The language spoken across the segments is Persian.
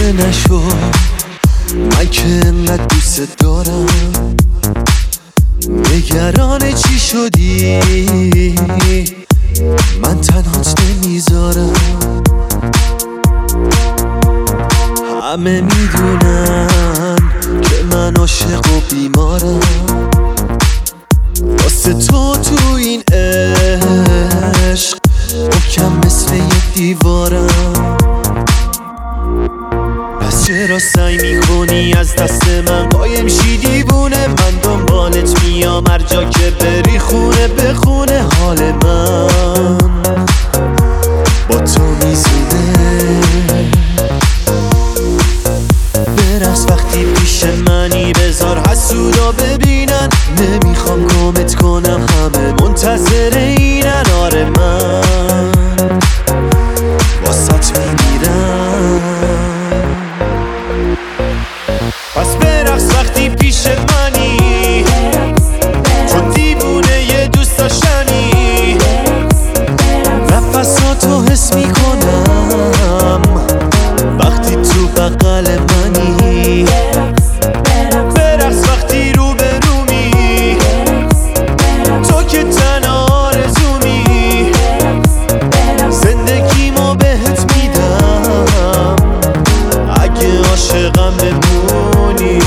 نشو، من که انقدر دوست دارم. نگران چی شدی؟ من تنهات نمیذارم. همه میدونن که من عاشق و بیمارم، واسه تو این عشق محکم مثل یه دیوارم. پس چرا سعی میکنی از دست من قایم شی دیوونه؟ من دنبالت میام هر جا که بری، خونه به خونه حال من با تو میزونه. برقص وقتی پیش منی، بذار حسودا ببینن. نمیخوام گمت کنم، همه منتظر اینن. آره من واسط میمیرم. پس برقص وقتی پیش منی، چون دیوونه یه دوست داشتنی. نفساتو حس میکنم وقتی تو بغل منی. برقص وقتی رو به رومی، تو که تنها آرزومی. زندگیمو بهت میدم اگه عاشقم بمونی.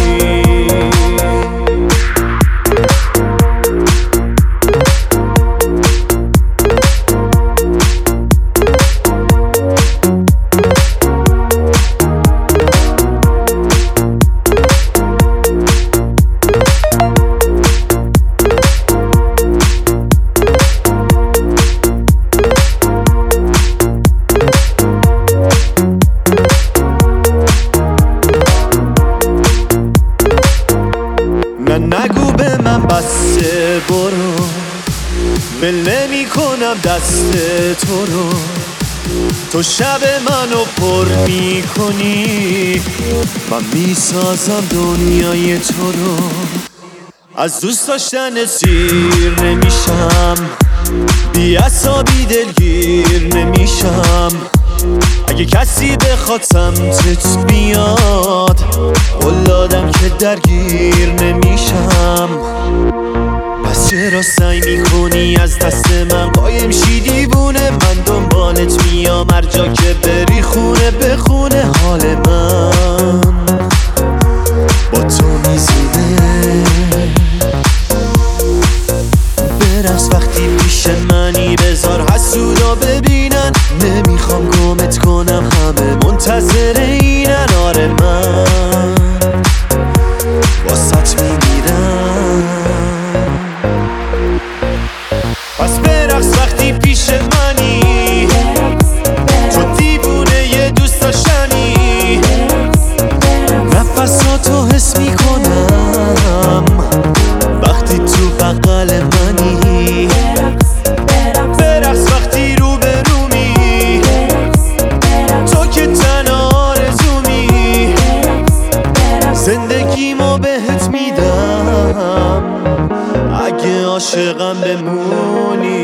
نگو به من بسته، برو ول نمی کنم دست تو رو. تو شب منو پر می کنی، من می سازم دنیای تو رو. از دوست داشتن سیر نمیشم، بی عصابی دلگیر نمیشم. اگه کسی بخواد سمتت بیاد، قول دادم که درگیر نمیشم. پس چرا سعی میکنی از دست من قایم شی دیوونه؟ من دنبالت میام هر جا که بری، خونه به خونه حال من با تو میزونه. برقص وقتی پیش منی، بذار حسودا ببینن. نمیخوام گمت کنم، همه منتظر اینن. آره من واسط میمیرم. پس برقص وقتی پیش منی، چون دیوونه یه دوست داشتنی. نفساتو حس میکنم وقتی تو بغل منی. برقص وقتی رو به رومی، تو که تنها آرزومی. زندگیمو بهت میدم اگه عاشقم بمونی.